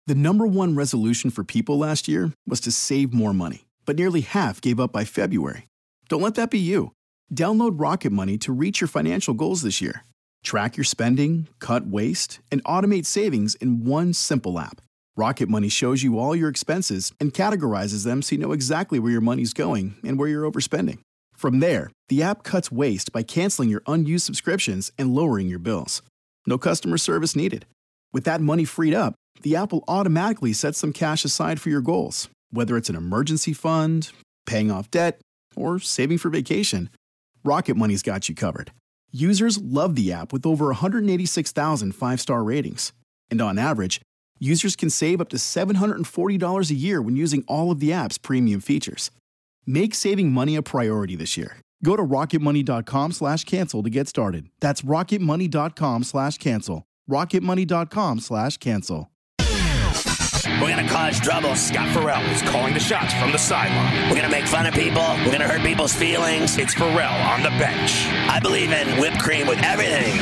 The number one resolution for people last year was to save more money, but nearly half gave up by February. Don't let that be you. Download Rocket Money to reach your financial goals this year. Track your spending, cut waste, and automate savings in one simple app. Rocket Money shows you all your expenses and categorizes them so you know exactly where your money's going and where you're overspending. From there, the app cuts waste by canceling your unused subscriptions and lowering your bills. No customer service needed. With that money freed up, the app will automatically set some cash aside for your goals, whether it's an emergency fund, paying off debt, or saving for vacation. Rocket Money's got you covered. Users love the app with over 186,000 five-star ratings. And on average, users can save up to $740 a year when using all of the app's premium features. Make saving money a priority this year. Go to rocketmoney.com/cancel to get started. That's rocketmoney.com/cancel. rocketmoney.com/cancel. We're going to cause trouble. Scott Farrell is calling the shots from the sideline. We're going to make fun of people. We're going to hurt people's feelings. It's Farrell on the bench. I believe in whipped cream with everything.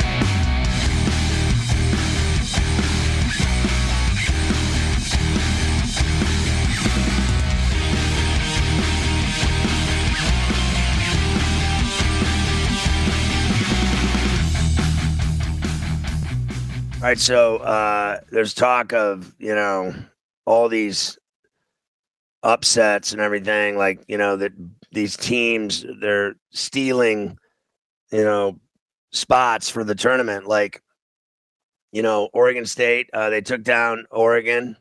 All right, so there's talk of, all these upsets and everything, like, that these teams, they're stealing, spots for the tournament. Like, Oregon State, they took down Oregon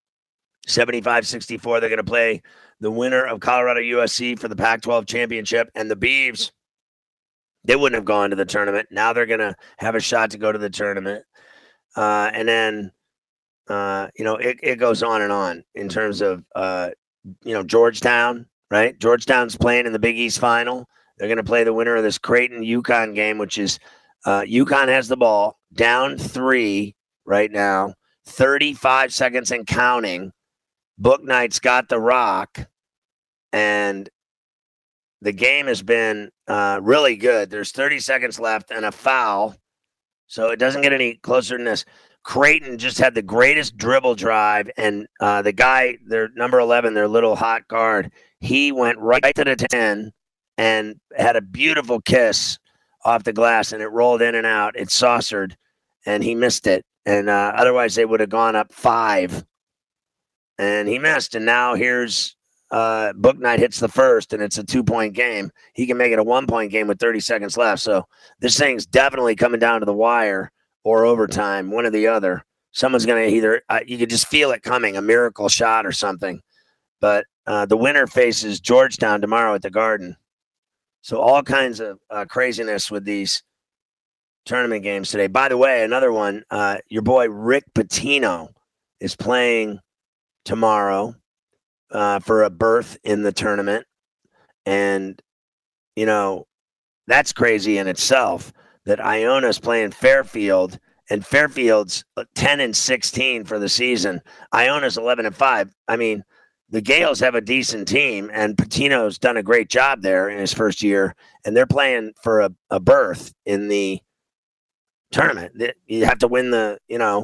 75-64. They're going to play the winner of Colorado USC for the Pac-12 championship, and the Beavs, they wouldn't have gone to the tournament. Now they're going to have a shot to go to the tournament. And then, it goes on and on in terms of, Georgetown, right? Georgetown's playing in the Big East final. They're going to play the winner of this Creighton-UConn game, which is UConn has the ball, down 3 right now, 35 seconds and counting. Bouknight's got the rock, and the game has been really good. There's 30 seconds left and a foul. So it doesn't get any closer than this. Creighton just had the greatest dribble drive, and the guy, their number 11, their little hot guard, he went right to the 10 and had a beautiful kiss off the glass, and it rolled in and out. It saucered, and he missed it. And otherwise, they would have gone up 5. And he missed, and now here's Bouknight hits the first, and it's a 2-point game. He can make it a 1-point game with 30 seconds left. So this thing's definitely coming down to the wire or overtime, one or the other. Someone's going to either you could just feel it coming, a miracle shot or something. But the winner faces Georgetown tomorrow at the Garden. So all kinds of craziness with these tournament games today. By the way, another one, your boy Rick Pitino is playing tomorrow for a berth in the tournament. And, that's crazy in itself that Iona's playing Fairfield, and Fairfield's 10-16 for the season. Iona's 11-5. I mean, the Gales have a decent team, and Pitino's done a great job there in his first year, and they're playing for a berth in the tournament. You have to win the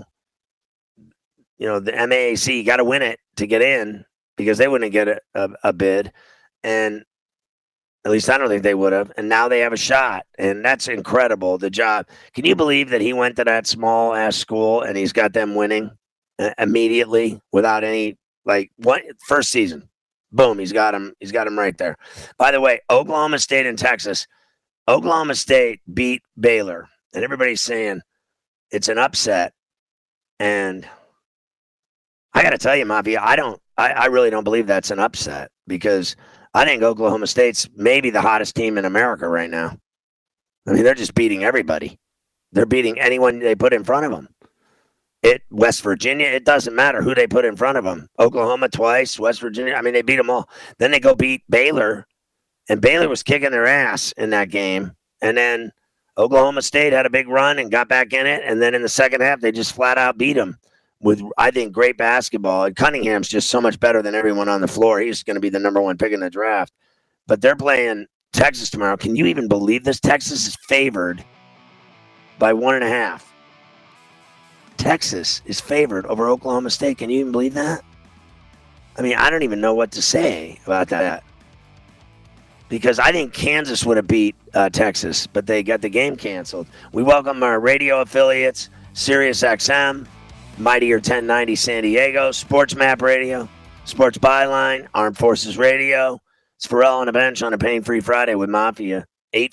MAAC. You got to win it to get in, because they wouldn't get a bid. And at least I don't think they would have. And now they have a shot. And that's incredible, the job. Can you believe that he went to that small-ass school and he's got them winning immediately without any, first season? Boom, he's got him right there. By the way, Oklahoma State and Texas. Oklahoma State beat Baylor. And everybody's saying it's an upset. And I got to tell you, Mafia, I really don't believe that's an upset, because I think Oklahoma State's maybe the hottest team in America right now. I mean, they're just beating everybody. They're beating anyone they put in front of them. West Virginia, it doesn't matter who they put in front of them. Oklahoma twice, West Virginia. I mean, they beat them all. Then they go beat Baylor, and Baylor was kicking their ass in that game. And then Oklahoma State had a big run and got back in it. And then in the second half, they just flat out beat them with, I think, great basketball. And Cunningham's just so much better than everyone on the floor. He's going to be the number 1 pick in the draft. But they're playing Texas tomorrow. Can you even believe this? Texas is favored by 1.5. Texas is favored over Oklahoma State. Can you even believe that? I mean, I don't even know what to say about that. Because I think Kansas would have beat Texas, but they got the game canceled. We welcome our radio affiliates, Sirius XM, Mightier 1090 San Diego, Sports Map Radio, Sports Byline, Armed Forces Radio. It's Ferrall on the Bench on a Pain-Free Friday with Mafia.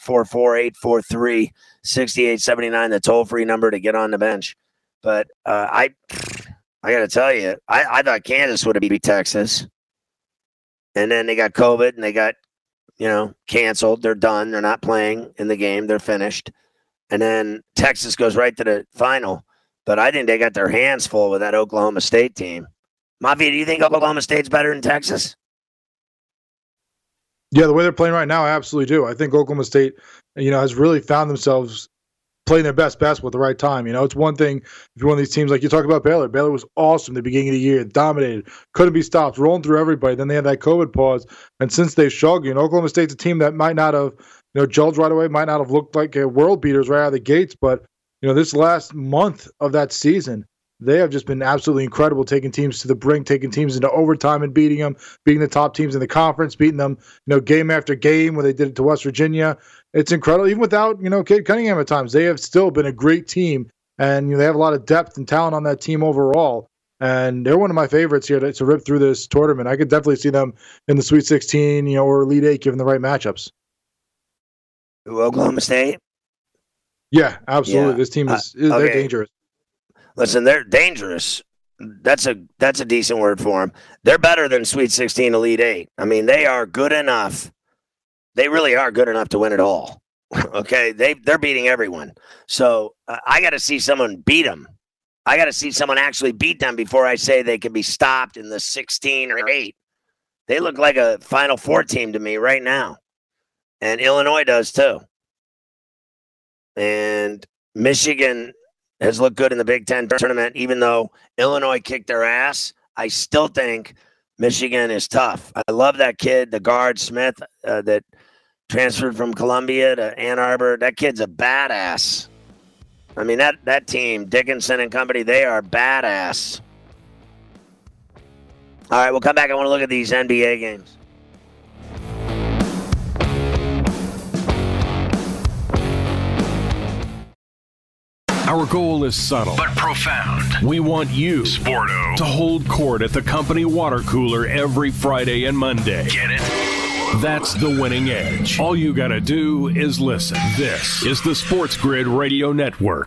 844-843-6879, the toll-free number to get on the bench. But I got to tell you, I thought Kansas would have beat Texas. And then they got COVID and they got, canceled. They're done. They're not playing in the game. They're finished. And then Texas goes right to the final. But I think they got their hands full with that Oklahoma State team. Mafia, do you think Oklahoma State's better than Texas? Yeah, the way they're playing right now, I absolutely do. I think Oklahoma State, has really found themselves playing their best basketball at the right time. It's one thing if you're one of these teams like you talk about Baylor. Baylor was awesome at the beginning of the year, dominated, couldn't be stopped, rolling through everybody. Then they had that COVID pause, and since they struggled, Oklahoma State's a team that might not have, gelled right away, might not have looked like world beaters right out of the gates, but this last month of that season, they have just been absolutely incredible, taking teams to the brink, taking teams into overtime and beating them, beating the top teams in the conference, beating them, game after game where they did it to West Virginia. It's incredible. Even without, Cade Cunningham at times, they have still been a great team, and they have a lot of depth and talent on that team overall. And they're one of my favorites here to rip through this tournament. I could definitely see them in the Sweet 16, or Elite Eight, given the right matchups. Oklahoma State? Yeah, absolutely. Yeah. This team is they're dangerous. Listen, they're dangerous. That's a decent word for them. They're better than Sweet 16, Elite 8. I mean, they are good enough. They really are good enough to win it all. Okay, they're beating everyone. So I got to see someone beat them. I got to see someone actually beat them before I say they can be stopped in the 16 or 8. They look like a Final Four team to me right now, and Illinois does too. And Michigan has looked good in the Big Ten tournament. Even though Illinois kicked their ass, I still think Michigan is tough. I love that kid, the guard Smith, that transferred from Columbia to Ann Arbor. That kid's a badass. I mean, that team, Dickinson and company, they are badass. All right, we'll come back. I want to look at these NBA games. Our goal is subtle but profound. We want you, Sporto, to hold court at the company water cooler every Friday and Monday. Get it? That's the winning edge. All you gotta do is listen. This is the Sports Grid Radio Network.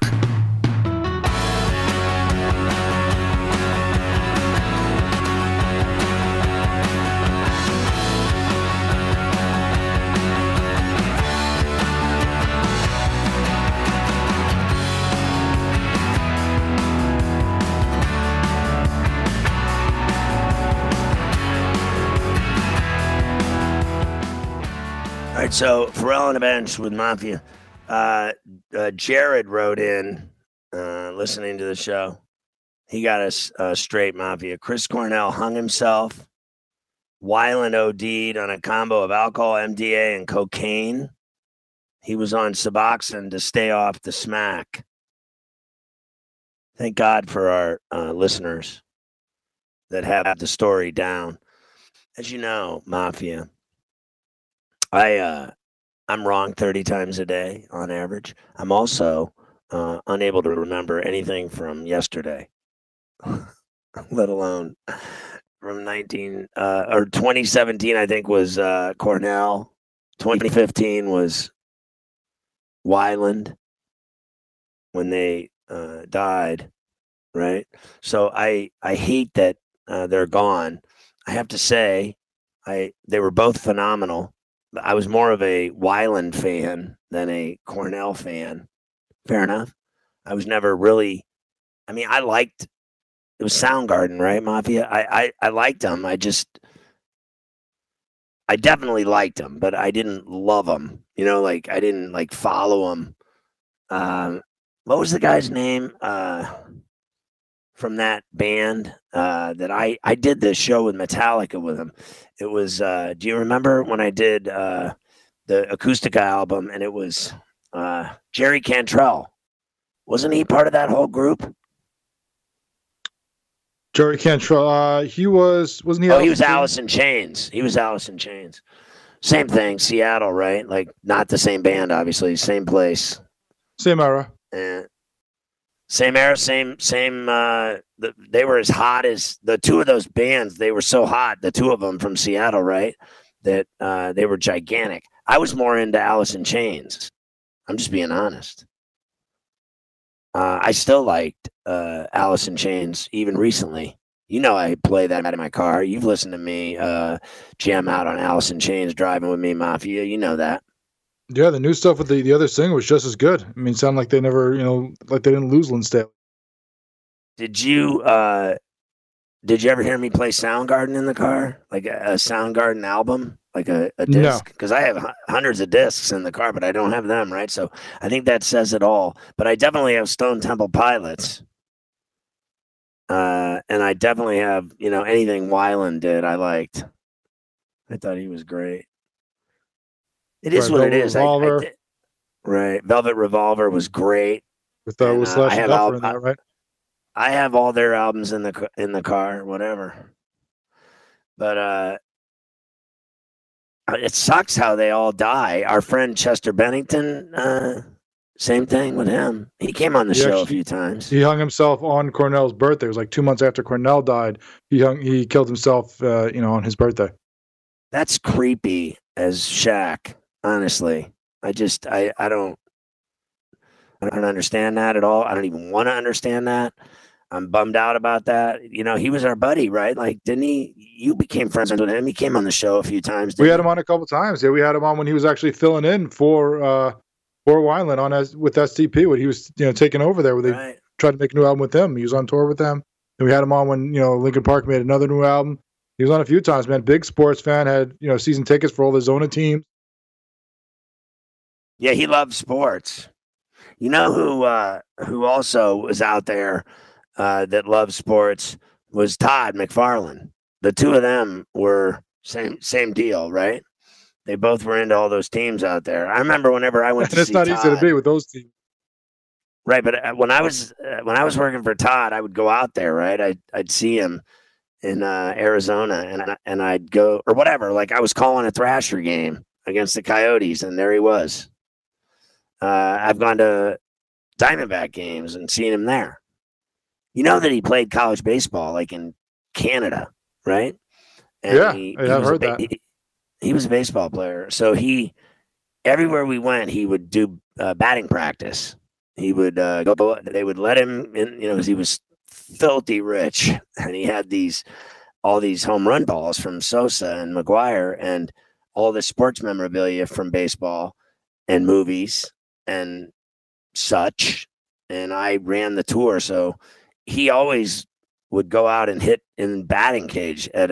So, Ferrall on the Bench with Mafia. Jared wrote in, listening to the show. He got us straight, Mafia. Chris Cornell hung himself. Weiland OD'd on a combo of alcohol, MDA, and cocaine. He was on Suboxone to stay off the smack. Thank God for our listeners that have the story down. As you know, Mafia, I'm wrong 30 times a day on average. I'm also unable to remember anything from yesterday, let alone from 2017, I think was Cornell. 2015 was Weiland when they died, right? So I hate that they're gone. I have to say, they were both phenomenal. I was more of a Weiland fan than a Cornell fan. Fair enough. I was never really, I liked, it was Soundgarden, right, Mafia? I liked them. I definitely liked them, but I didn't love them. I didn't follow them. What was the guy's name from that band that I did this show with Metallica with him? It was, do you remember when I did the Acoustica album, and it was Jerry Cantrell? Wasn't he part of that whole group? Joey Cantrell. Wasn't he? Oh, he was Alice in Chains. He was Alice in Chains. Same thing, Seattle, right? Like not the same band, obviously, same place, same era. Same era, same. They were as hot as the two of those bands. They were so hot, the two of them from Seattle, right? That they were gigantic. I was more into Alice in Chains. I'm just being honest. I still liked Alice in Chains even recently. You know, I play that in my car. You've listened to me jam out on Alice in Chains, Driving With Me, Mafia. You know that. Yeah, the new stuff with the other singer was just as good. I mean, it sounded like they never, like they didn't lose Lynn Staley. Did you ever hear me play Soundgarden in the car? Like a Soundgarden album? Like a disc? Because I have hundreds of discs in the car, but I don't have them, right? So I think that says it all. But I definitely have Stone Temple Pilots. And I definitely have, anything Weiland did, I liked. I thought he was great. It is what Velvet it is. Right. Velvet Revolver was great. With Slash and Duffer in that, right? I have all their albums in the car, whatever. But it sucks how they all die. Our friend Chester Bennington, same thing with him. He came on the show a few times. He hung himself on Cornell's birthday. It was like 2 months after Cornell died. He killed himself, on his birthday. That's creepy as Shaq. Honestly, I don't understand that at all. I don't even want to understand that. I'm bummed out about that. He was our buddy, right? Like, didn't he? You became friends with him. He came on the show a few times. We had him on a couple times. Yeah, we had him on when he was actually filling in for Weiland with STP when he was taking over there. Where they tried to make a new album with him. He was on tour with them. And we had him on when Linkin Park made another new album. He was on a few times, man. Big sports fan. Had season tickets for all the Zona teams. Yeah, he loved sports. You know who also was out there that loved sports was Todd McFarlane. The two of them were same deal, right? They both were into all those teams out there. I remember whenever I went to see it's not Todd, easy to be with those teams. Right, but when I was working for Todd, I would go out there, right? I'd see him in Arizona, and I'd go or whatever. Like I was calling a Thrasher game against the Coyotes, and there he was. I've gone to Diamondback games and seen him there. You know that he played college baseball, like in Canada, right? And I've heard that. He was a baseball player, so everywhere we went, he would do batting practice. He would go. They would let him in, because he was filthy rich, and he had all these home run balls from Sosa and McGuire, and all the sports memorabilia from baseball and movies and such. And I ran the tour, so he always would go out and hit in batting cage at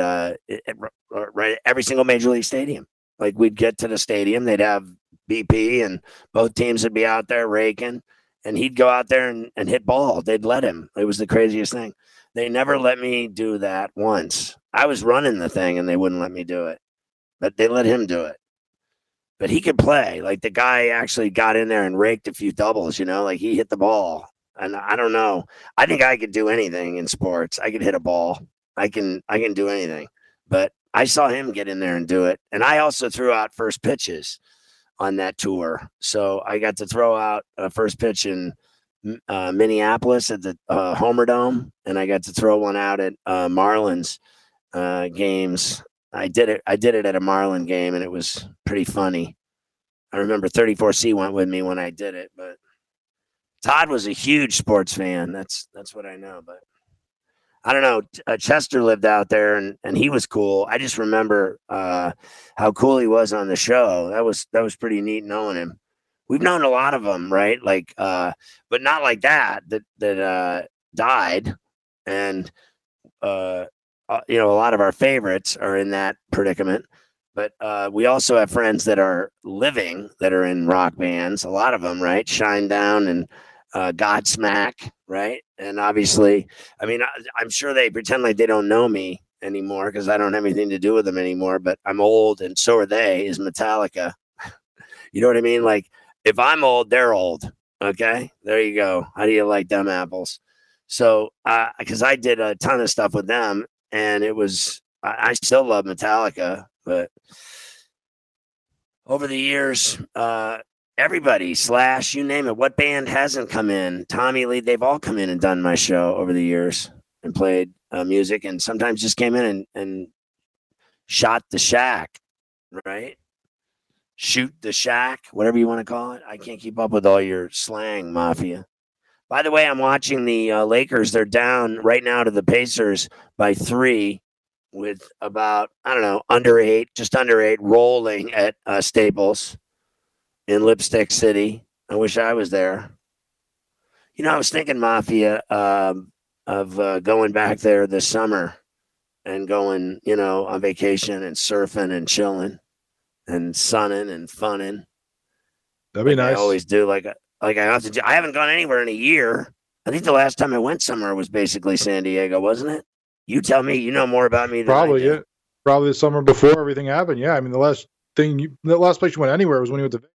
every single major league stadium. Like we'd get to the stadium, they'd have BP, and both teams would be out there raking. And he'd go out there and hit ball. They'd let him. It was the craziest thing. They never let me do that once. I was running the thing and they wouldn't let me do it. But they let him do it. But he could play. Like the guy actually got in there and raked a few doubles, like he hit the ball. And I don't know. I think I could do anything in sports. I could hit a ball. I can do anything. But I saw him get in there and do it. And I also threw out first pitches on that tour. So I got to throw out a first pitch in Minneapolis at the Homer Dome, and I got to throw one out at Marlins games. I did it at a Marlin game, and it was pretty funny. I remember 34C went with me when I did it, but Todd was a huge sports fan. That's what I know, but I don't know. Chester lived out there, and he was cool. I just remember how cool he was on the show. That was pretty neat knowing him. We've known a lot of them, right? Like, but not like that died. And, a lot of our favorites are in that predicament. But we also have friends that are living that are in rock bands, a lot of them, right? Shinedown and Godsmack, right? And obviously, I mean, I'm sure they pretend like they don't know me anymore because I don't have anything to do with them anymore, but I'm old and so are they, is Metallica. You know what I mean? Like, if I'm old, they're old. Okay, there you go. How do you like them apples? So, because I did a ton of stuff with them, and it was, I still love Metallica, but over the years, everybody, Slash, you name it, what band hasn't come in? Tommy Lee, they've all come in and done my show over the years and played music, and sometimes just came in and shot the shack, right? Shoot the shack, whatever you want to call it. I can't keep up with all your slang, Mafia. By the way, I'm watching the Lakers. They're down right now to the Pacers by 3 with about, I don't know, just under 8, rolling at Staples in Lipstick City. I wish I was there. You know, I was thinking, Mafia, of going back there this summer and going, you know, on vacation and surfing and chilling and sunning and funning. That'd be nice. I always do. Like I have to do. I haven't gone anywhere in a year. I think the last time I went somewhere was basically San Diego, wasn't it? You tell me. You know more about me than I do. Yeah. Probably the summer before everything happened. Yeah, I mean, the last place you went anywhere was when you went to.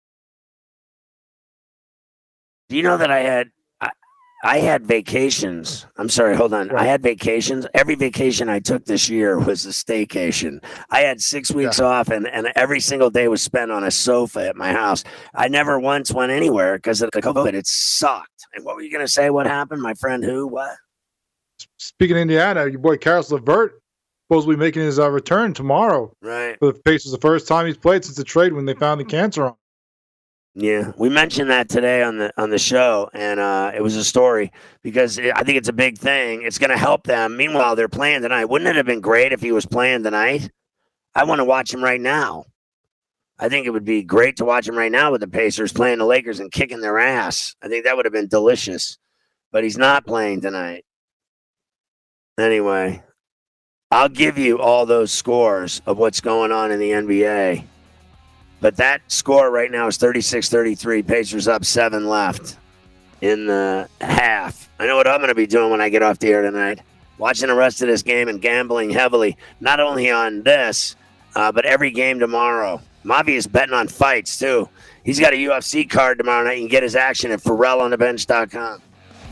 Do you know that I had vacations? I'm sorry, hold on. Right. I had vacations. Every vacation I took this year was a staycation. I had 6 weeks off, and every single day was spent on a sofa at my house. I never once went anywhere because of the COVID. It sucked. And what were you going to say? What happened? My friend who? What? Speaking of Indiana, your boy Karis LeVert supposedly making his return tomorrow. Right. For the Pacers, the first time he's played since the trade when they found the cancer on him. Yeah, we mentioned that today on the show, and it was a story because I think it's a big thing. It's going to help them. Meanwhile, they're playing tonight. Wouldn't it have been great if he was playing tonight? I want to watch him right now. I think it would be great to watch him right now with the Pacers playing the Lakers and kicking their ass. I think that would have been delicious, but he's not playing tonight. Anyway, I'll give you all those scores of what's going on in the NBA. But that score right now is 36-33. Pacers up 7 left in the half. I know what I'm going to be doing when I get off the air tonight. Watching the rest of this game and gambling heavily, not only on this, but every game tomorrow. Mavi is betting on fights, too. He's got a UFC card tomorrow night. You can get his action at PharrellOnTheBench.com.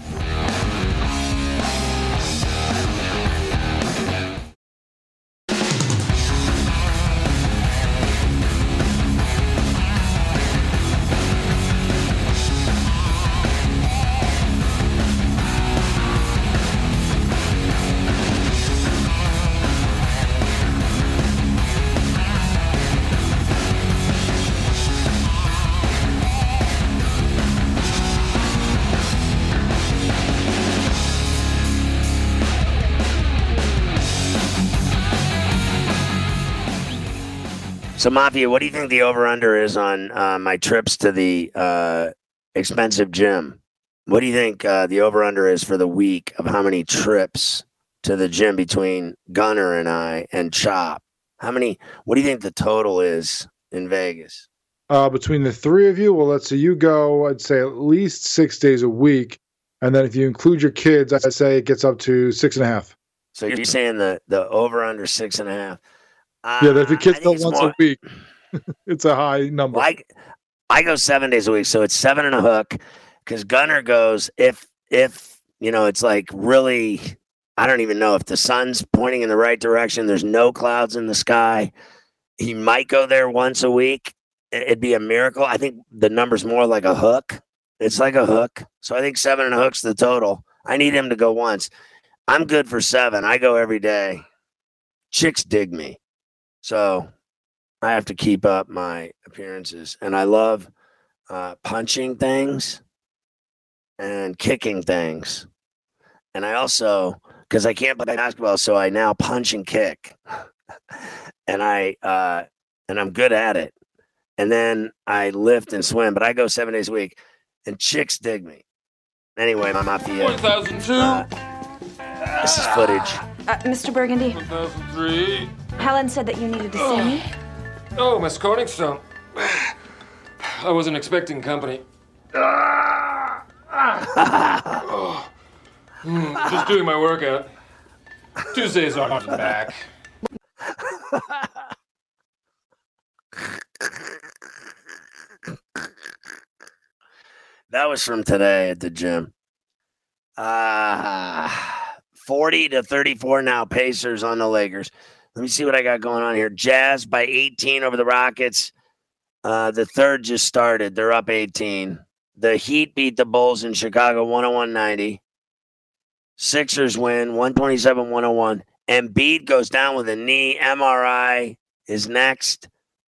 So, Mafia, what do you think the over-under is on my trips to the expensive gym? What do you think the over-under is for the week of how many trips to the gym between Gunner and I and Chop? What do you think the total is in Vegas? Between the three of you, well, let's say you go, I'd say at least 6 days a week. And then if you include your kids, I'd say it gets up to 6.5. So you're saying the over-under 6.5? Yeah, if your kids go once a week, it's a high number. Well, I go 7 days a week, so it's 7 and a hook. Because Gunner goes, if you know, it's like really, I don't even know if the sun's pointing in the right direction. There's no clouds in the sky. He might go there once a week. It'd be a miracle. I think the number's more like a hook. It's like a hook. So I think 7 and a hook's the total. I need him to go once. I'm good for 7. I go every day. Chicks dig me. So I have to keep up my appearances. And I love punching things and kicking things. And I also, because I can't play basketball, so I now punch and kick. And I'm good at it. And then I lift and swim, but I go 7 days a week. And chicks dig me. Anyway, my Mafia. 1002. This is footage. Mr. Burgundy. 1003. Helen said that you needed to see me. Oh, Miss Corningstone. I wasn't expecting company. Just doing my workout. Tuesdays arms and back. That was from today at the gym. 40-34 now, Pacers on the Lakers. Let me see what I got going on here. Jazz by 18 over the Rockets. The third just started. They're up 18. The Heat beat the Bulls in Chicago 101-90. Sixers win 127-101. Embiid goes down with a knee. MRI is next.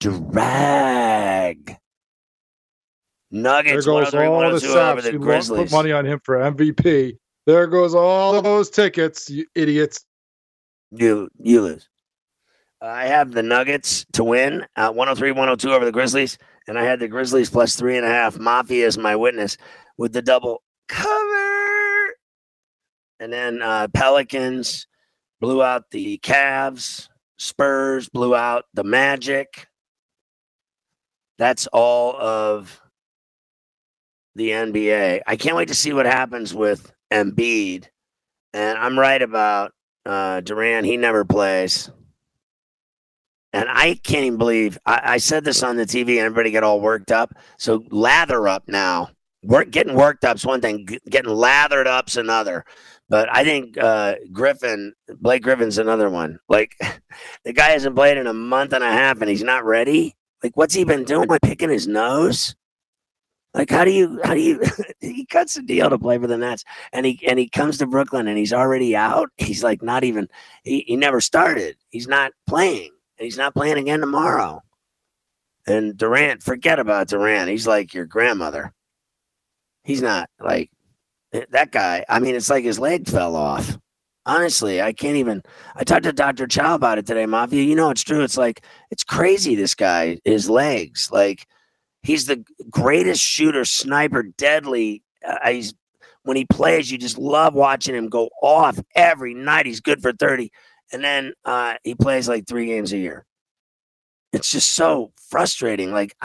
Drag. Nuggets there goes all the saps who put money on him for MVP. There goes all of those tickets, you idiots. You lose. I have the Nuggets to win 103-102 over the Grizzlies, and I had the Grizzlies plus 3.5. Mafia is my witness with the double cover. And then Pelicans blew out the Cavs. Spurs blew out the Magic. That's all of the NBA. I can't wait to see what happens with Embiid. And I'm right about Durant. He never plays. And I can't even believe I said this on the TV and everybody got all worked up. So lather up now. Getting worked up is one thing. Getting lathered up's another. But I think Blake Griffin's another one. Like, the guy hasn't played in a month and a half and he's not ready. Like, what's he been doing? Like, picking his nose? Like, how do you he cuts the deal to play for the Nets and he comes to Brooklyn and he's already out. He's like not even, he never started. He's not playing. And he's not playing again tomorrow. And Durant, forget about Durant. He's like your grandmother. He's not like that guy. I mean, it's like his leg fell off. Honestly, I can't even. I talked to Dr. Chow about it today, Mafia. You know, it's true. It's like, it's crazy, this guy, his legs. Like, he's the greatest shooter, sniper, deadly. When he plays, you just love watching him go off every night. He's good for 30. And then he plays like 3 games a year. It's just so frustrating. Like,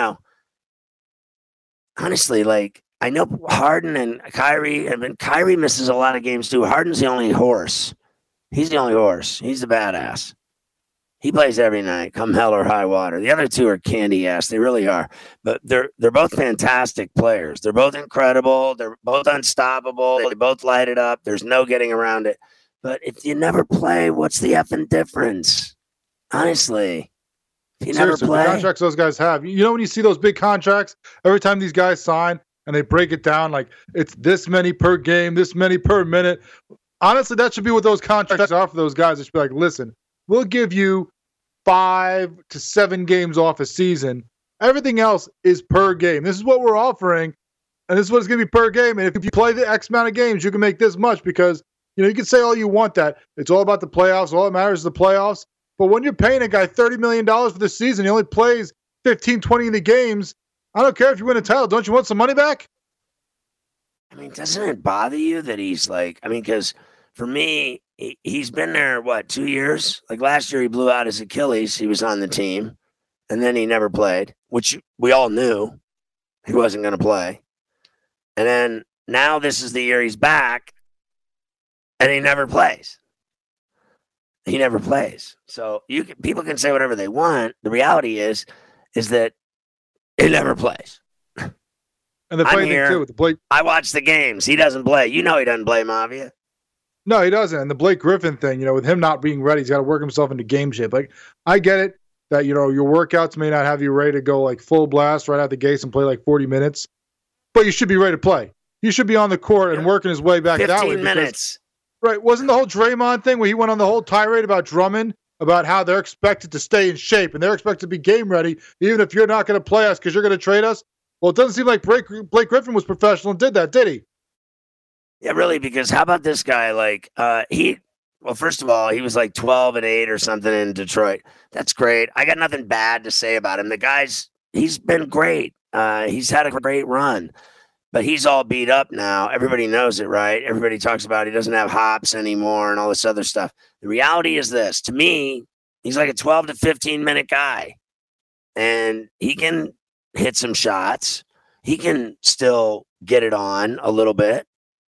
honestly, like, I know Harden and Kyrie, Kyrie misses a lot of games too. Harden's the only horse. He's the only horse. He's the badass. He plays every night, come hell or high water. The other two are candy ass. They really are. But they're both fantastic players. They're both incredible. They're both unstoppable. They both light it up. There's no getting around it. But if you never play, what's the effing difference? Honestly, if you never play. The contracts those guys have. You know when you see those big contracts, every time these guys sign and they break it down like it's this many per game, this many per minute. Honestly, that should be what those contracts are for those guys. It should be like, listen, we'll give you 5 to 7 games off a season. Everything else is per game. This is what we're offering, and this is what it's going to be per game. And if you play the X amount of games, you can make this much because you can say all you want that. It's all about the playoffs. All that matters is the playoffs. But when you're paying a guy $30 million for the season, he only plays 15, 20 in the games. I don't care if you win a title. Don't you want some money back? I mean, doesn't it bother you that he's like, because for me, he's been there, 2 years? Like last year, he blew out his Achilles. He was on the team, and then he never played, which we all knew he wasn't going to play. And then now this is the year he's back, and he never plays. He never plays. So people can say whatever they want. The reality is that he never plays. And the play thing too with the Blake. I watch the games. He doesn't play. You know he doesn't play, Mafia. No, he doesn't. And the Blake Griffin thing, with him not being ready, he's got to work himself into game shape. Like, I get it that, your workouts may not have you ready to go like full blast right out the gates and play like 40 minutes, but you should be ready to play. You should be on the court and working his way back that way. 15 minutes. Right. Wasn't the whole Draymond thing where he went on the whole tirade about Drummond, about how they're expected to stay in shape and they're expected to be game ready, even if you're not going to play us because you're going to trade us? Well, it doesn't seem like Blake Griffin was professional and did that, did he? Yeah, really, because how about this guy? Like, first of all, he was like 12-8 or something in Detroit. That's great. I got nothing bad to say about him. The he's been great. He's had a great run. But he's all beat up now. Everybody knows it, right? Everybody talks about he doesn't have hops anymore and all this other stuff. The reality is this. To me, he's like a 12 to 15-minute guy. And he can hit some shots. He can still get it on a little bit.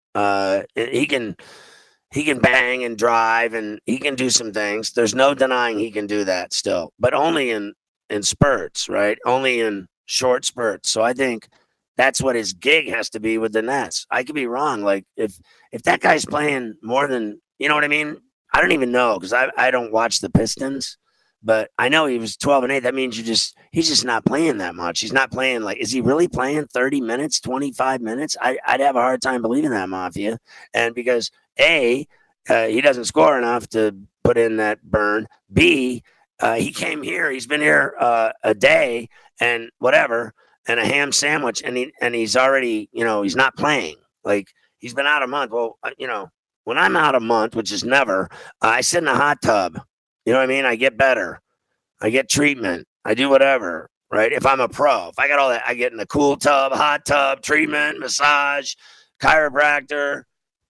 He can bang and drive, and he can do some things. There's no denying he can do that still. But only in spurts, right? Only in short spurts. So I think that's what his gig has to be with the Nets. I could be wrong. Like if that guy's playing more than, you know what I mean? I don't even know because I don't watch the Pistons, but I know he was 12-8. That means he's just not playing that much. He's not playing is he really playing 30 minutes, 25 minutes? I'd have a hard time believing that, Mafia. And because A, he doesn't score enough to put in that burn. B, he came here. He's been here a day and whatever, and a ham sandwich, and he's already, he's not playing. Like he's been out a month. Well, when I'm out a month, which is never, I sit in a hot tub. You know what I mean? I get better. I get treatment. I do whatever, right? If I'm a pro, if I got all that, I get in the cool tub, hot tub, treatment, massage, chiropractor,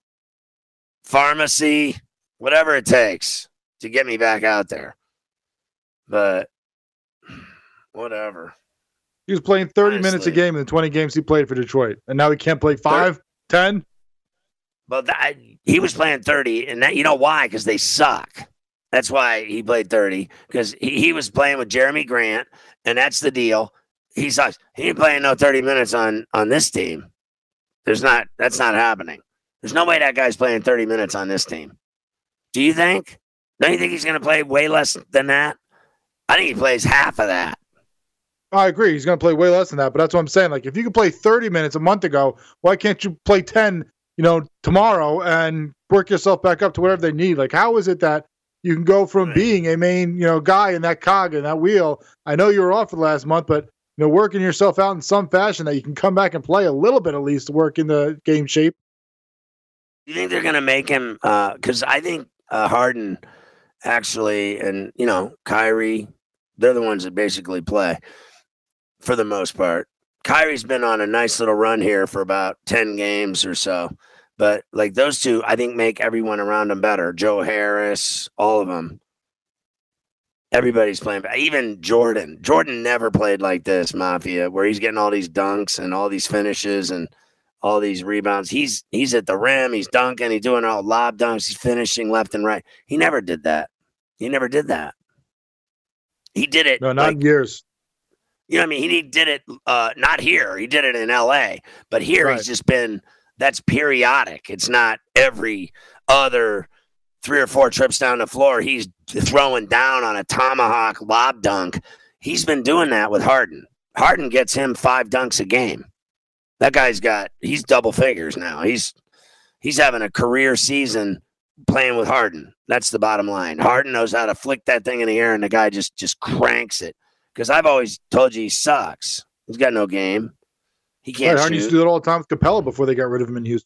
pharmacy, whatever it takes to get me back out there. But whatever. He was playing 30 minutes a game in the 20 games he played for Detroit. And now he can't play 5, 10? Well, he was playing 30, and that, you know why? Because they suck. That's why he played 30, because he was playing with Jeremy Grant, and that's the deal. He sucks. He ain't playing no 30 minutes on this team. That's not happening. There's no way that guy's playing 30 minutes on this team. Do you think? Don't you think he's going to play way less than that? I think he plays half of that. I agree. He's going to play way less than that, but that's what I'm saying. Like, if you could play 30 minutes a month ago, why can't you play 10, tomorrow and work yourself back up to whatever they need? Like, how is it that you can go from being a main, guy in that cog and that wheel? I know you were off for the last month, but, working yourself out in some fashion that you can come back and play a little bit at least to work in the game shape. You think they're going to make him, because I think Harden actually, and, Kyrie, they're the ones that basically play for the most part. Kyrie's been on a nice little run here for about 10 games or so. But like those two, I think make everyone around him better. Joe Harris, all of them. Everybody's playing. Even Jordan. Jordan never played like this, Mafia, where he's getting all these dunks and all these finishes and all these rebounds. He's at the rim. He's dunking. He's doing all lob dunks. He's finishing left and right. He never did that. He never did that. He did it. No, not in years. You know what I mean? He did it not here. He did it in L.A. But here He's just been – that's periodic. It's not every other 3 or 4 trips down the floor. He's throwing down on a tomahawk lob dunk. He's been doing that with Harden. Harden gets him 5 dunks a game. That guy's he's double figures now. He's having a career season playing with Harden. That's the bottom line. Harden knows how to flick that thing in the air, and the guy just cranks it. Because I've always told you he sucks. He's got no game. He can't shoot. Harden used to do that all the time with Capella before they got rid of him in Houston.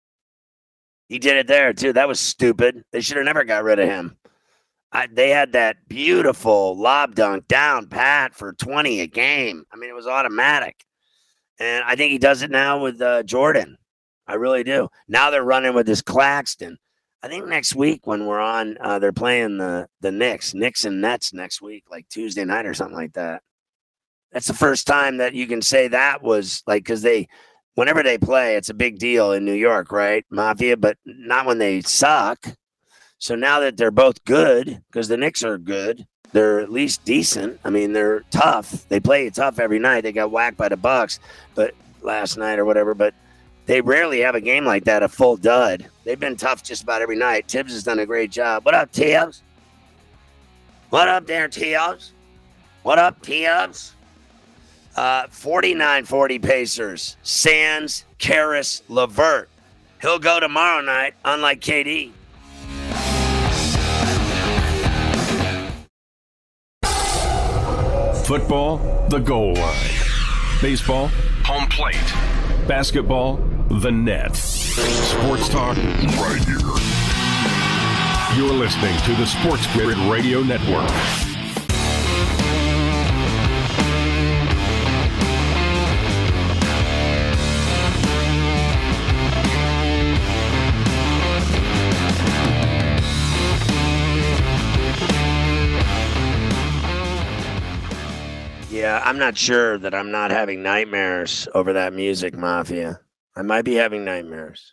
He did it there, too. That was stupid. They should have never got rid of him. They had that beautiful lob dunk down pat for 20 a game. I mean, it was automatic. And I think he does it now with Jordan. I really do. Now they're running with this Claxton. I think next week when we're on, they're playing the Knicks and Nets next week, like Tuesday night or something like that. That's the first time that you can say that was like, because whenever they play, it's a big deal in New York, right, Mafia? But not when they suck. So now that they're both good, because the Knicks are good, they're at least decent. I mean, they're tough. They play tough every night. They got whacked by the Bucks, but last night or whatever. But they rarely have a game like that, a full dud. They've been tough just about every night. Tibbs has done a great job. What up, Tibbs? What up there, Tibbs? What up, Tibbs? 49-40 Pacers. Sands, Karras, LeVert. He'll go tomorrow night, unlike KD. Football, the goal line. Baseball, home plate. Basketball, the net. Sports talk right here. You're listening to the Sports Grid Radio Network. Yeah, I'm not sure that I'm not having nightmares over that music, Mafia. I might be having nightmares.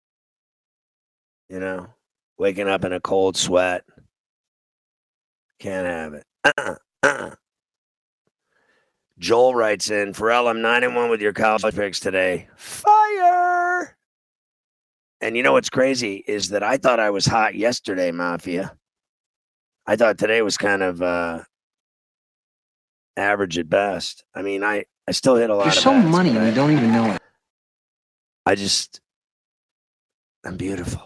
Waking up in a cold sweat. Can't have it. Joel writes in, Pharrell, I'm 9-1 with your college picks today. Fire! And you know what's crazy is that I thought I was hot yesterday, Mafia. I thought today was kind of average at best. I mean, I still hit a lot You're of so bets, money and you don't even know it. I'm beautiful.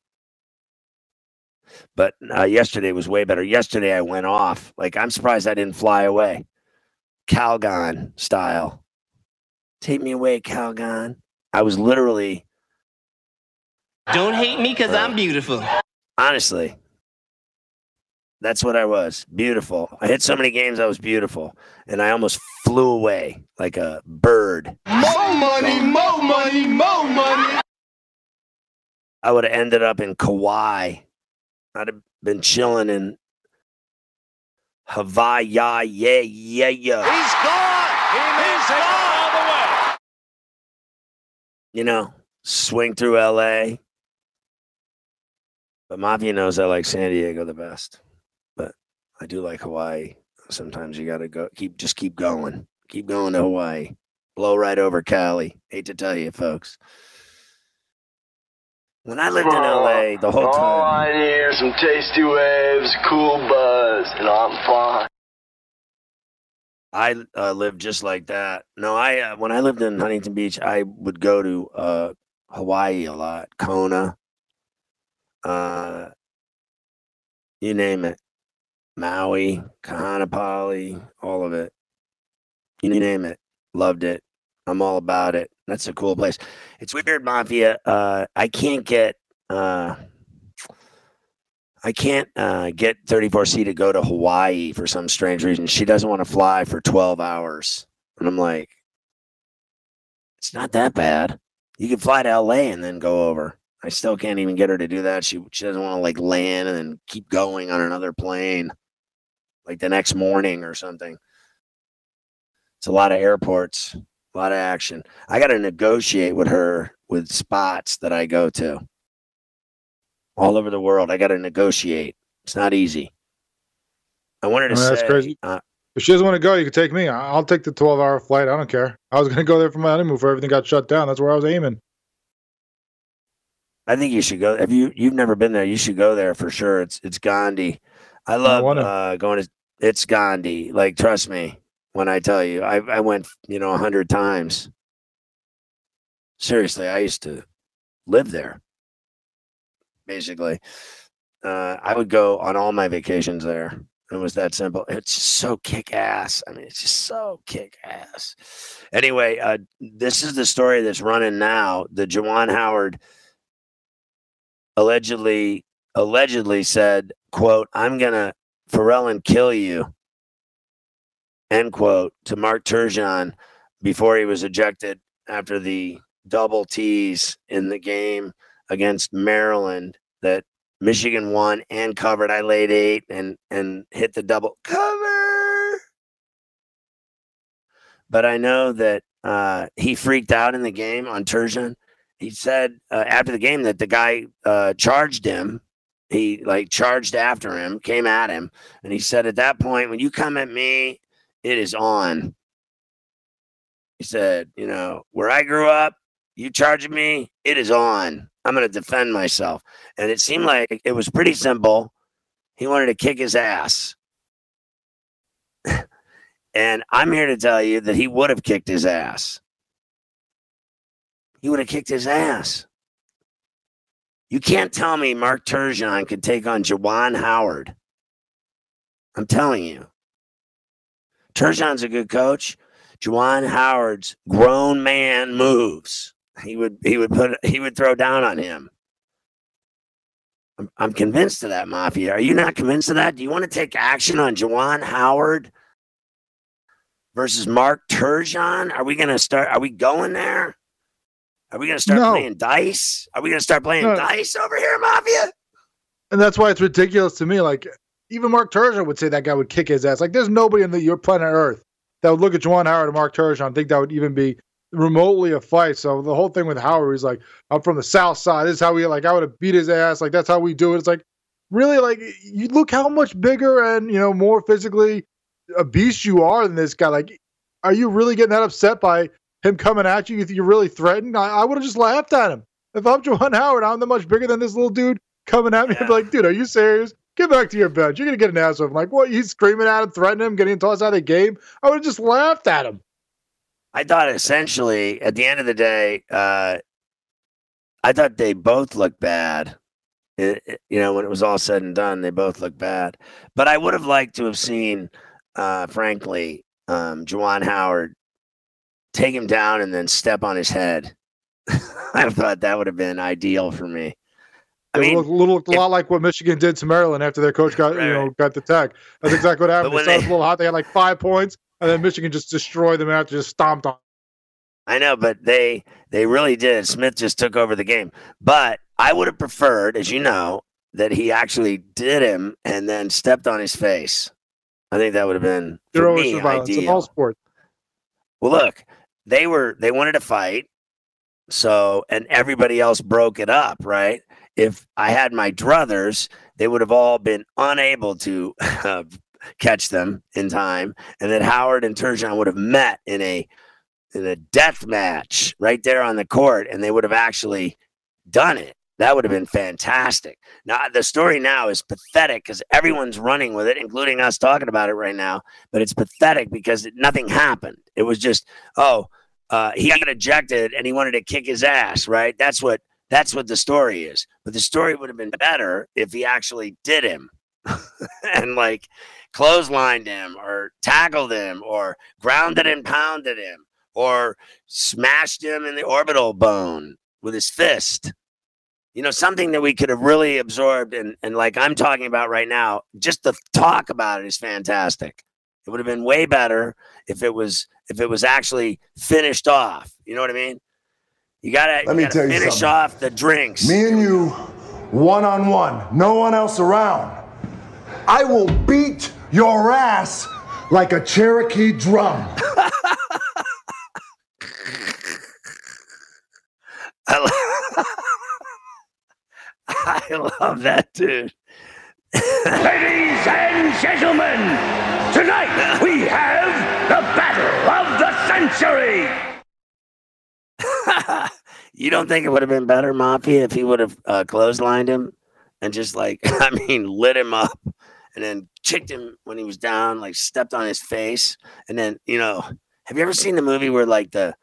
But yesterday was way better. Yesterday I went off. Like, I'm surprised I didn't fly away. Calgon style. Take me away, Calgon. I was literally... Don't hate me because I'm beautiful. Honestly. That's what I was. Beautiful. I hit so many games I was beautiful. And I almost flew away like a bird. More money, more money, more money. I would have ended up in Kauai. I'd have been chilling in Hawaii. Yeah. He's gone. He's gone all the way. You know, swing through LA. But Mafia knows I like San Diego the best. But I do like Hawaii. Sometimes you got to go. Keep going. Keep going to Hawaii. Blow right over Cali. Hate to tell you, folks. When I lived in LA, the whole time. All I need are some tasty waves, cool buzz, and I'm fine. I lived just like that. No, when I lived in Huntington Beach, I would go to Hawaii a lot. Kona. You name it. Maui, Kahanapali, all of it. You name it. Loved it. I'm all about it. That's a cool place. It's weird, Mafia. I can't get 34C to go to Hawaii for some strange reason. She doesn't want to fly for 12 hours. And I'm like, it's not that bad. You can fly to LA and then go over. I still can't even get her to do that. She doesn't want to like land and then keep going on another plane like the next morning or something. It's a lot of airports, a lot of action. I got to negotiate with her with spots that I go to all over the world. I got to negotiate. It's not easy. I wanted to say. That's crazy. If she doesn't want to go, you can take me. I'll take the 12-hour flight. I don't care. I was going to go there for my honeymoon before everything got shut down. That's where I was aiming. I think you should go. If you've never been there, you should go there for sure. It's Gandhi. I love going to. It's Gandhi. Like, trust me when I tell you, I went 100 times. Seriously, I used to live there. Basically, I would go on all my vacations there. It was that simple. It's just so kick ass. I mean, it's just so kick ass. Anyway, this is the story that's running now. The Juwan Howard allegedly said, quote, "I'm gonna Pharrell and kill you," end quote, to Mark Turgeon before he was ejected after the double T's in the game against Maryland that Michigan won and covered. I laid 8 and hit the double cover. But I know that he freaked out in the game on Turgeon. He said after the game that the guy charged him. He charged after him, came at him. And he said, at that point, when you come at me, it is on. He said, where I grew up, you charging me, it is on. I'm going to defend myself. And it seemed like it was pretty simple. He wanted to kick his ass. And I'm here to tell you that he would have kicked his ass. He would have kicked his ass. You can't tell me Mark Turgeon could take on Juwan Howard. I'm telling you. Turgeon's a good coach. Juwan Howard's grown man moves. He would throw down on him. I'm convinced of that, Mafia. Are you not convinced of that? Do you want to take action on Juwan Howard versus Mark Turgeon? Are we going there? Are we going to start playing dice? Are we going to start playing dice over here, Mafia? And that's why it's ridiculous to me. Like, even Mark Turgeon would say that guy would kick his ass. Like, there's nobody on your planet Earth that would look at Juwan Howard and Mark Turgeon and think that would even be remotely a fight. So the whole thing with Howard is like, I'm from the South Side. This is how I would have beat his ass. Like, that's how we do it. It's like, really, like, you look how much bigger and, more physically a beast you are than this guy. Like, are you really getting that upset by him coming at you? You're really threatened? I would have just laughed at him. If I'm Juwan Howard, I'm that much bigger than this little dude coming at me. I'd be like, dude, are you serious? Get back to your bench. You're going to get an ass off. I'm like, what? He's screaming at him, threatening him, getting tossed out of the game? I would have just laughed at him. I thought essentially, at the end of the day, I thought they both looked bad. When it was all said and done, they both looked bad. But I would have liked to have seen, frankly, Juwan Howard take him down and then step on his head. I thought that would have been ideal for me. I mean, a lot like what Michigan did to Maryland after their coach got got the tag. That's exactly what happened. They started a little hot. They had like 5 points, and then Michigan just destroyed them after, just stomped on. I know, but they really did. Smith just took over the game. But I would have preferred, as you know, that he actually did him and then stepped on his face. I think that would have been for me ideal. In all sports. Well, look, they wanted to fight, and everybody else broke it up, right? If I had my druthers, they would have all been unable to catch them in time, and that Howard and Turgeon would have met in a death match right there on the court, and they would have actually done it. That would have been fantastic. Now, the story now is pathetic because everyone's running with it, including us talking about it right now. But it's pathetic because nothing happened. It was just, he got ejected and he wanted to kick his ass, right? That's what the story is. But the story would have been better if he actually did him and like clotheslined him or tackled him or grounded and pounded him or smashed him in the orbital bone with his fist. Something that we could have really absorbed and like I'm talking about right now, just the talk about it is fantastic. It would have been way better if it was actually finished off. You know what I mean? You gotta finish off the drinks. Me and you, one-on-one, no one else around. I will beat your ass like a Cherokee drum. I love that, dude. Ladies and gentlemen, tonight we have the battle of the century. You don't think it would have been better, Mafia, if he would have clotheslined him and just lit him up and then kicked him when he was down, like stepped on his face. And then, have you ever seen the movie where the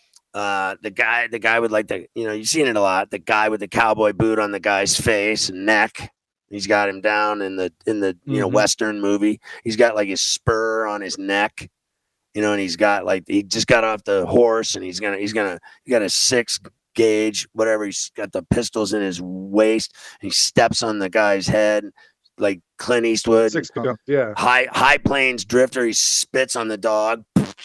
guy with you've seen it a lot, the guy with the cowboy boot on the guy's face and neck, he's got him down in the Western movie. He's got like his spur on his neck, and he's got he just got off the horse and he got a 6 gauge, whatever. He's got the pistols in his waist. And he steps on the guy's head like Clint Eastwood. High Plains Drifter. He spits on the dog.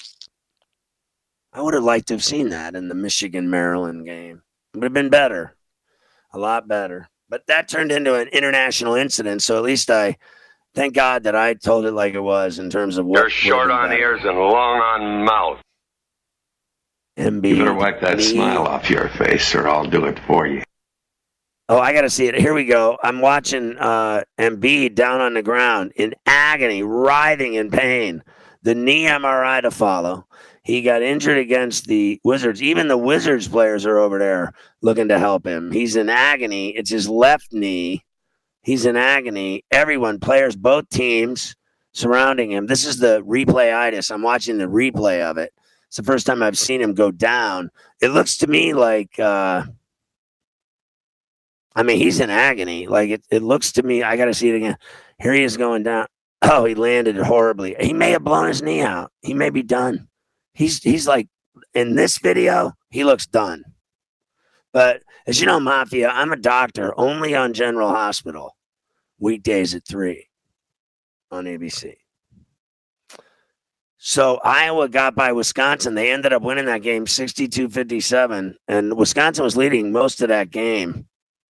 I would have liked to have seen that in the Michigan-Maryland game. It would have been better, a lot better. But that turned into an international incident, so at least I thank God that I told it like it was in terms of what. You're short on ears and long on mouth. MB, you better wipe that smile off your face, or I'll do it for you. Oh, I got to see it. Here we go. I'm watching Embiid down on the ground in agony, writhing in pain. The knee MRI to follow. He got injured against the Wizards. Even the Wizards players are over there looking to help him. He's in agony. It's his left knee. He's in agony. Everyone, players, both teams surrounding him. This is the replay-itis. I'm watching the replay of it. It's the first time I've seen him go down. It looks to me like, he's in agony. Like it looks to me, I got to see it again. Here he is going down. Oh, he landed horribly. He may have blown his knee out. He may be done. He's like, in this video, he looks done. But as you know, Mafia, I'm a doctor only on General Hospital, weekdays at 3 on ABC. So Iowa got by Wisconsin. They ended up winning that game 62-57, and Wisconsin was leading most of that game.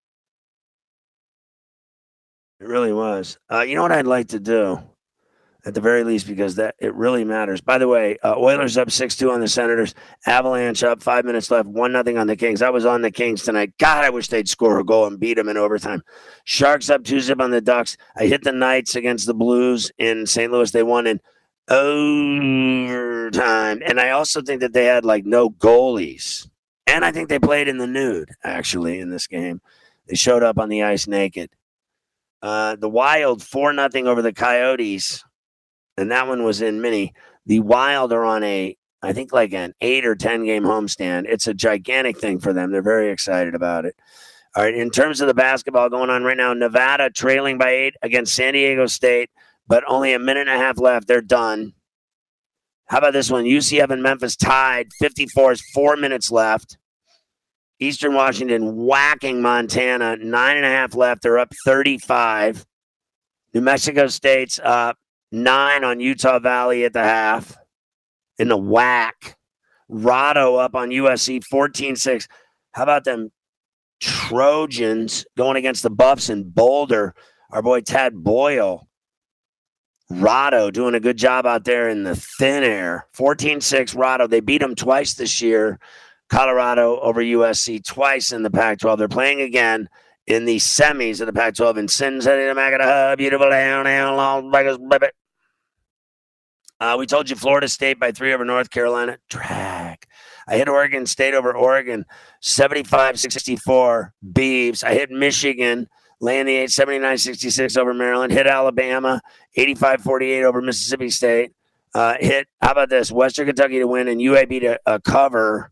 It really was. You know what I'd like to do? At the very least, because that it really matters. By the way, Oilers up 6-2 on the Senators. Avalanche up, 5 minutes left, 1-0 on the Kings. I was on the Kings tonight. God, I wish they'd score a goal and beat them in overtime. Sharks up 2-0 on the Ducks. I hit the Knights against the Blues in St. Louis. They won in overtime. And I also think that they had like no goalies. And I think they played in the nude, actually, in this game. They showed up on the ice naked. The Wild 4-0 over the Coyotes. And that one was in mini. The Wild are on I think like an 8 or 10 game homestand. It's a gigantic thing for them. They're very excited about it. All right, in terms of the basketball going on right now, Nevada trailing by 8 against San Diego State, but only a minute and a half left. They're done. How about this one? UCF and Memphis tied. 54 is 4 minutes left. Eastern Washington whacking Montana. 9.5 left. They're up 35. New Mexico State's up 9 on Utah Valley at the half in the whack. Rado up on USC 14-6. How about them Trojans going against the Buffs in Boulder? Our boy Tad Boyle. Rado doing a good job out there in the thin air. 14-6 Rado. They beat them twice this year. Colorado over USC twice in the Pac-12. They're playing again in the semis of the Pac-12 in Sin City, Temecula, beautiful down, Las Vegas, baby. We told you Florida State by 3 over North Carolina. Drag. I hit Oregon State over Oregon, 75-64 Beavs. I hit Michigan, laying the 8, 79-66 over Maryland. Hit Alabama, 85-48 over Mississippi State. How about this? Western Kentucky to win and UAB to cover.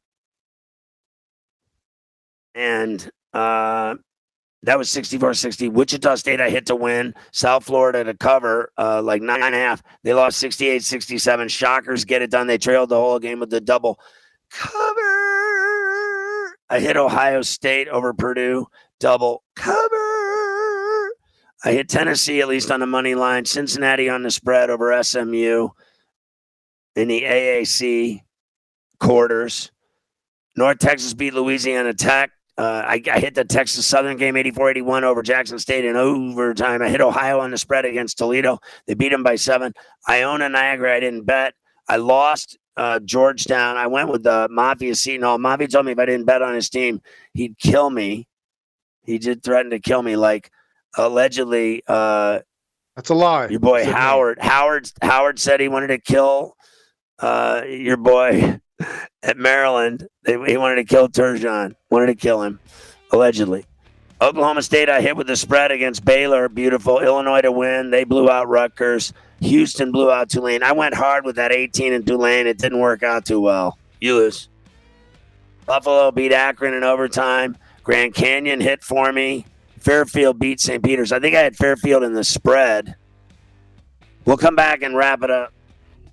And that was 64-60. Wichita State I hit to win. South Florida to cover, like 9.5. They lost 68-67. Shockers get it done. They trailed the whole game with the double cover. I hit Ohio State over Purdue. Double cover. I hit Tennessee, at least on the money line. Cincinnati on the spread over SMU in the AAC quarters. North Texas beat Louisiana Tech. I hit the Texas Southern game 84-81 over Jackson State in overtime. I hit Ohio on the spread against Toledo. They beat them by 7. Iona Niagara, I didn't bet. I lost Georgetown. I went with the Mafia Seton Hall. Mafia told me if I didn't bet on his team, he'd kill me. He did threaten to kill me, like allegedly. That's a lie. Your boy Howard. Howard said he wanted to kill your boy at Maryland. He wanted to kill Turgeon. Wanted to kill him, allegedly. Oklahoma State, I hit with the spread against Baylor. Beautiful. Illinois to win. They blew out Rutgers. Houston blew out Tulane. I went hard with that 18 in Tulane. It didn't work out too well. You lose. Buffalo beat Akron in overtime. Grand Canyon hit for me. Fairfield beat St. Peter's. I think I had Fairfield in the spread. We'll come back and wrap it up.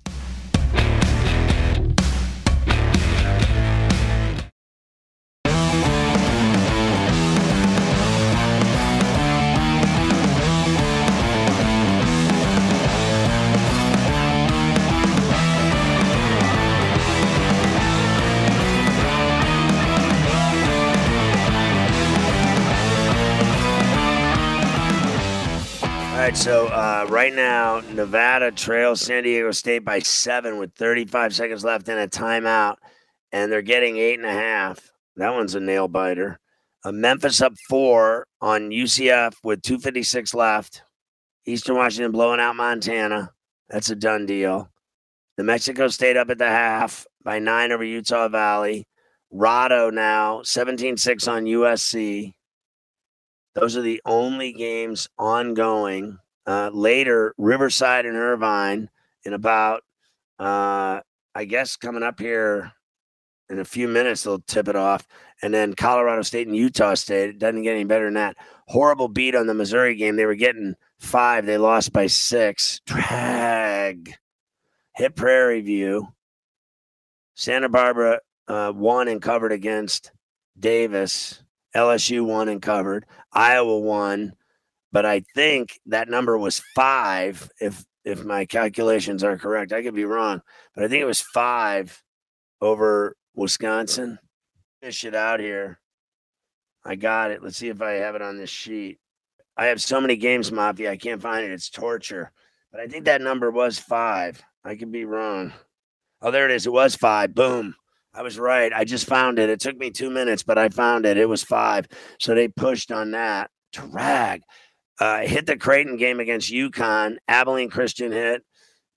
So right now, Nevada trails San Diego State by 7 with 35 seconds left and a timeout, and they're getting 8.5. That one's a nail biter. Memphis up 4 on UCF with 2:56 left. Eastern Washington blowing out Montana. That's a done deal. New Mexico State up at the half by 9 over Utah Valley. Rado now 17-6 on USC. Those are the only games ongoing. Later, Riverside and Irvine in about, I guess, coming up here in a few minutes, they'll tip it off. And then Colorado State and Utah State. It doesn't get any better than that. Horrible beat on the Missouri game. They were getting 5. They lost by 6. Drag. Hit Prairie View. Santa Barbara won and covered against Davis. LSU won and covered. Iowa won, but I think that number was 5, if my calculations are correct. I could be wrong, but I think it was 5 over Wisconsin. Fish it out here. I got it. Let's see if I have it on this sheet. I have so many games, Mafia, I can't find it. It's torture. But I think that number was 5. I could be wrong. Oh, there it is. It was 5. Boom. I was right. I just found it. It took me 2 minutes, but I found it. It was 5. So they pushed on that. Drag. Hit the Creighton game against UConn. Abilene Christian hit.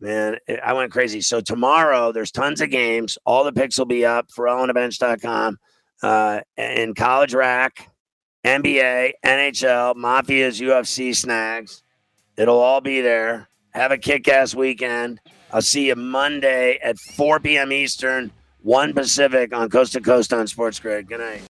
Man, I went crazy. So tomorrow, there's tons of games. All the picks will be up for ForelOnTheBench.com. In college rack, NBA, NHL, Mafias, UFC, Snags. It'll all be there. Have a kick-ass weekend. I'll see you Monday at 4 p.m. Eastern, 1 Pacific on Coast to Coast on Sports Grid. Good night.